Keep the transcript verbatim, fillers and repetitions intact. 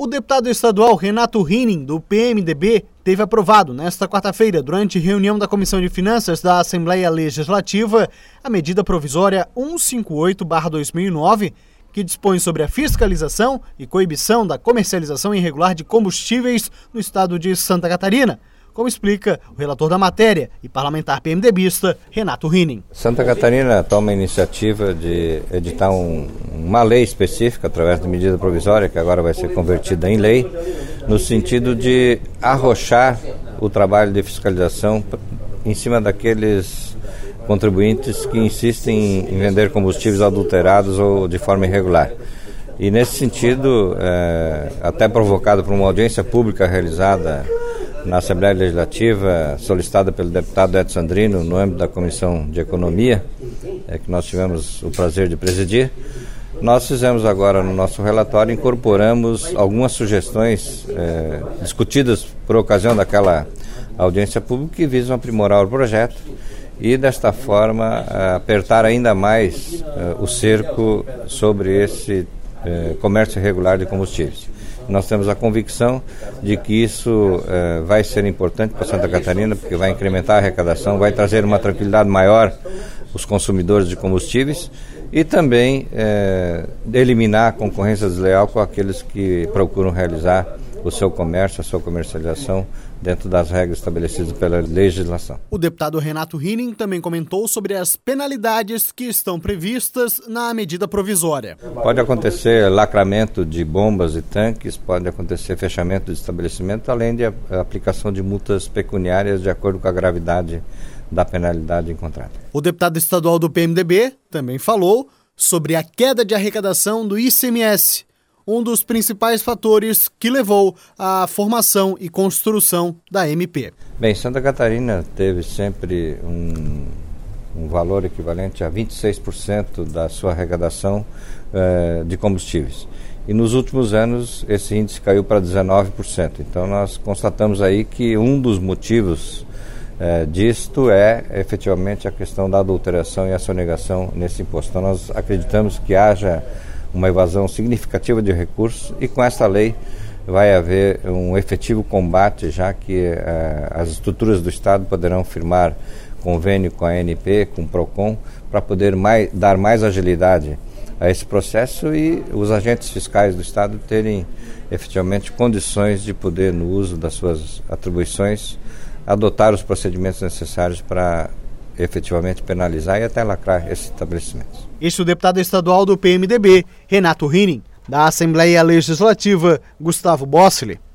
O deputado estadual Renato Rining, do P M D B, teve aprovado nesta quarta-feira, durante reunião da Comissão de Finanças da Assembleia Legislativa, a medida provisória cento e cinquenta e oito barra dois mil e nove, que dispõe sobre a fiscalização e coibição da comercialização irregular de combustíveis no estado de Santa Catarina, como explica o relator da matéria e parlamentar PMDBista, Renato Rining. Santa Catarina toma a iniciativa de editar um, uma lei específica, através de medida provisória, que agora vai ser convertida em lei, no sentido de arrochar o trabalho de fiscalização em cima daqueles contribuintes que insistem em vender combustíveis adulterados ou de forma irregular. E nesse sentido, é, até provocado por uma audiência pública realizada na Assembleia Legislativa, solicitada pelo deputado Edson Sandrino, no âmbito da Comissão de Economia, é, que nós tivemos o prazer de presidir, nós fizemos agora no nosso relatório, incorporamos algumas sugestões é, discutidas por ocasião daquela audiência pública que visam aprimorar o projeto e, desta forma, apertar ainda mais é, o cerco sobre esse é, comércio irregular de combustíveis. Nós temos a convicção de que isso eh, vai ser importante para Santa Catarina, porque vai incrementar a arrecadação, vai trazer uma tranquilidade maior aos consumidores de combustíveis e também eh, eliminar a concorrência desleal com aqueles que procuram realizar o seu comércio, a sua comercialização dentro das regras estabelecidas pela legislação. O deputado Renato Rining também comentou sobre as penalidades que estão previstas na medida provisória. Pode acontecer lacramento de bombas e tanques, pode acontecer fechamento de estabelecimento, além de aplicação de multas pecuniárias de acordo com a gravidade da penalidade encontrada. O deputado estadual do P M D B também falou sobre a queda de arrecadação do I C M S, um dos principais fatores que levou à formação e construção da M P. Bem, Santa Catarina teve sempre um, um valor equivalente a vinte e seis por cento da sua arrecadação eh, de combustíveis. E nos últimos anos esse índice caiu para dezenove por cento. Então nós constatamos aí que um dos motivos eh, disto é efetivamente a questão da adulteração e a sonegação nesse imposto. Então nós acreditamos que haja uma evasão significativa de recursos e com esta lei vai haver um efetivo combate, já que eh, as estruturas do Estado poderão firmar convênio com a A N P, com o PROCON, para poder mais, dar mais agilidade a esse processo e os agentes fiscais do Estado terem efetivamente condições de poder, no uso das suas atribuições, adotar os procedimentos necessários para efetivamente penalizar e até lacrar esses estabelecimentos. Este é o deputado estadual do P M D B, Renato Rining. Da Assembleia Legislativa, Gustavo Bossili.